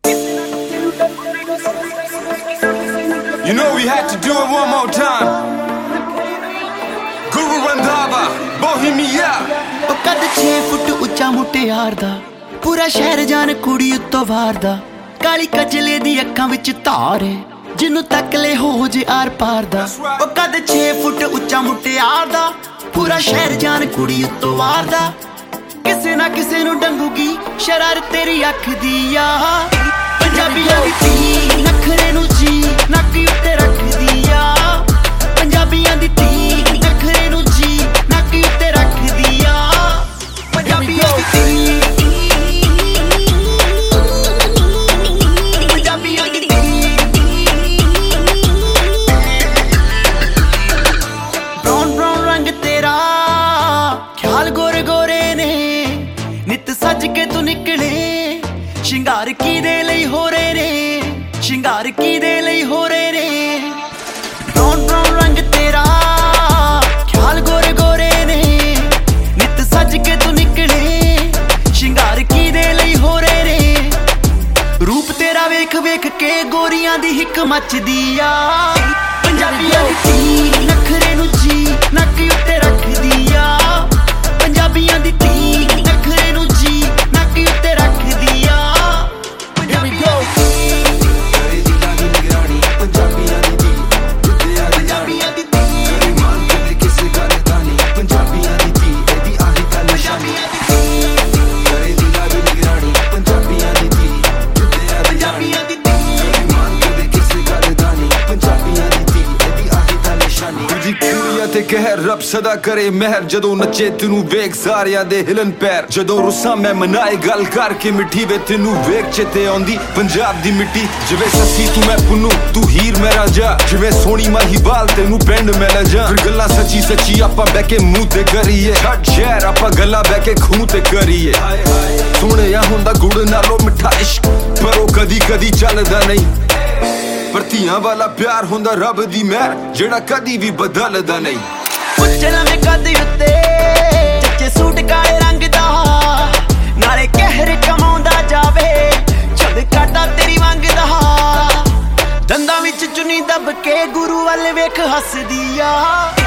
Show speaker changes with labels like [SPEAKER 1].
[SPEAKER 1] You know we had to do it one more time. Guru Randhava, Bohemia.
[SPEAKER 2] ਉਹ ਕੱਦ 6 ਫੁੱਟ ਉੱਚਾ ਮੁਟਿਆਰ ਦਾ ਪੂਰਾ ਸ਼ਹਿਰ ਜਾਣ ਕੁੜੀ ਉੱਤੋਂ ਵਾਰਦਾ ਕਾਲੀ ਕਜਲੇ ਦੀ ਅੱਖਾਂ ਵਿੱਚ ਧਾਰ ਏ ਜਿਹਨੂੰ ਤੱਕ ਲੈ ਹੋ ਜੇ ਆਰ ਪਾਰ ਦਾ ਉਹ ਕੱਦ 6 ਫੁੱਟ ਉੱਚਾ ਮੁਟਿਆਰ ਦਾ ਪੂਰਾ ਸ਼ਹਿਰ ਜਾਣ ਕੁੜੀ ਉੱਤੋਂ ਵਾਰਦਾ ਕਿਸੇ ਨਾ ਕਿਸੇ ਨੂੰ ਡੰਗੂਗੀ ਸ਼ਰਾਰਤ ਤੇਰੀ ਅੱਖ ਦੀ ਆ ਪੰਜਾਬੀਆਂ ਦੀ ਧੀ ਨਖਰੇ ਨੂੰ ਜੀ ਨੱਕ ਉੱਤੇ ਰੱਖਦੀ ਆ ਪੰਜਾਬੀਆਂ ਦੀ ਧੀ ਨਖਰੇ ਨੂੰ ਜੀ ਨੱਕ ਉੱਤੇ ਰੱਖਦੀ ਆ ਪੰਜਾਬੀਆਂ ਦੀ ਧੀ ਪੰਜਾਬੀਆਂ ਦੀ ਧੀ ਬਰਾਊਨ ਰੰਗ ਤੇਰਾ ਖਿਆਲ ਗੋਰੇ ਗੋਰੇ ਨੇ ਨਿਤ ਸੱਜ ਕੇ ਤੂੰ ਨਿਕਲੇ ਸ਼ਿੰਗਾਰ ਕਿਹਦੇ ਲਈ ਹੋ ਰਹੇ ਨੇ ਸ਼ਿੰਗਾਰ ਕਿਹਦੇ ਲਈ ਹੋ ਰਹੇ ਨੇ ਬਰਾਊਨ ਰੰਗ ਤੇਰਾ ਖਿਆਲ ਗੋਰੇ ਗੋਰੇ ਨੇ ਨਿਤ ਸੱਜ ਕੇ ਤੂੰ ਨਿਕਲੇ ਸ਼ਿੰਗਾਰ ਕਿਹਦੇ ਲਈ ਹੋ ਰਹੇ ਨੇ ਰੂਪ ਤੇਰਾ ਵੇਖ ਵੇਖ ਕੇ ਗੋਰੀਆਂ ਦੀ ਹਿੱਕ ਮੱਚਦੀ ਆ ਪੰਜਾਬੀਆਂ ਦੀ ਧੀ ਨਖਰੇ ਨੂੰ ਜੀ ਨੱਕ ਉੱਤੇ ਰੱਖਦੀ ਆ ਪੰਜਾਬੀਆਂ ਦੀ ਧੀ ਨਖਰੇ ਨੂੰ ਜੀ ਨੱਕ ਉੱਤੇ ਰੱਖਦੀ ਆ
[SPEAKER 1] ਤੇ ਕਹਿਰ ਰੱਬ ਸਦਾ ਕਰੇ ਮਹਿਰ ਜਦੋਂ ਨੱਚੇ ਤੈਨੂੰ ਵੇਖ ਸਾਰਿਆਂ ਦੇ ਹਿਲਨ ਪੈਰ ਜਦੋਂ ਰੁੱਸਾਂ ਮੈਂ ਮਨਾਏ ਗੱਲ ਕਰਕੇ ਮਿੱਠੀ ਵੇ ਤੈਨੂੰ ਵੇਖ ਚੇਤੇ ਆਉਂਦੀ ਪੰਜਾਬ ਦੀ ਮਿੱਟੀ ਜਿਵੇਂ ਸੱਸੀ ਤੂੰ ਮੈਂ ਪੁੰਨੂ ਤੂੰ ਹੀਰ ਮੈਂ ਰਾਂਝਾ ਜਿਵੇਂ ਸੋਹਣੀ ਮਾਹੀ ਬਾਲ ਤੈਨੂੰ ਪਿੰਡ ਮੈਂ ਲੈ ਜਾ ਫਿਰ ਗੱਲਾਂ ਸੱਚੀ ਸੱਚੀ ਆਪਾਂ ਬਹਿ ਕੇ ਮੂੰਹ ਤੇ ਕਰੀਏ ਛੱਡ ਸ਼ਹਿਰ ਆਪਾਂ ਗੱਲਾਂ ਬਹਿ ਕੇ ਖੂਹ ਤੇ ਕਰੀਏ ਸੋਹਣਿਆ ਹੁੰਦਾ ਗੁੜ ਨਾਲੋਂ ਮਿੱਠਾ ਇਸ਼ਕ ਪਰ ਉਹ ਕਦੀ ਕਦੀ ਚੱਲਦਾ ਨਹੀਂ ਪਰ ਧੀਆਂ ਵਾਲਾ ਪਿਆਰ ਹੁੰਦਾ ਰੱਬ ਦੀ ਮਿਹਰ ਜਿਹੜਾ ਕਦੀ ਵੀ ਬਦਲਦਾ ਨਹੀਂ
[SPEAKER 2] ਪੁੱਛਣਾ ਮੈਂ ਕੱਦ ਉੱਤੇ ਚੱਚੇ ਸੂਟ ਕਾਲੇ ਰੰਗ ਦਾ ਨਾਲੇ ਕਹਿਰ ਕਮਾਉਂਦਾ ਜਾਵੇ ਛੱਡ ਕਾਟਾ ਤੇਰੀ ਮੰਗਦਾ ਦੰਦਾਂ ਵਿੱਚ ਚੁੰਨੀ ਦੱਬ ਕੇ ਗੁਰੂ ਵੱਲ ਵੇਖ ਹੱਸਦੀ ਆ